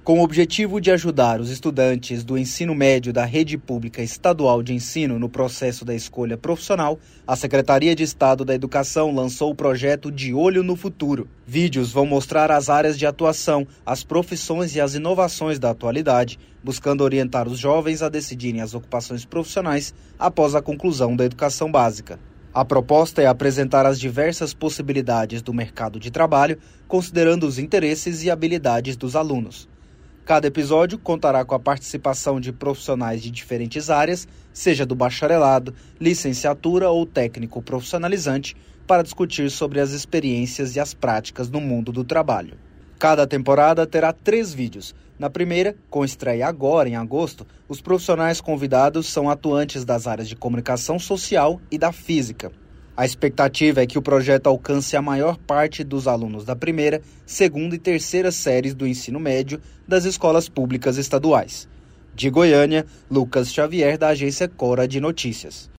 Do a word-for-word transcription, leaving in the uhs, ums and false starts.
Com o objetivo de ajudar os estudantes do ensino médio da Rede Pública Estadual de Ensino no processo da escolha profissional, a Secretaria de Estado da Educação lançou o projeto De Olho no Futuro. Vídeos vão mostrar as áreas de atuação, as profissões e as inovações da atualidade, buscando orientar os jovens a decidirem as ocupações profissionais após a conclusão da educação básica. A proposta é apresentar as diversas possibilidades do mercado de trabalho, considerando os interesses e habilidades dos alunos. Cada episódio contará com a participação de profissionais de diferentes áreas, seja do bacharelado, licenciatura ou técnico profissionalizante, para discutir sobre as experiências e as práticas no mundo do trabalho. Cada temporada terá três vídeos. Na primeira, com estreia agora em agosto, os profissionais convidados são atuantes das áreas de comunicação social e da física. A expectativa é que o projeto alcance a maior parte dos alunos da primeira, segunda e terceira séries do ensino médio das escolas públicas estaduais. De Goiânia, Lucas Xavier, da agência Cora de Notícias.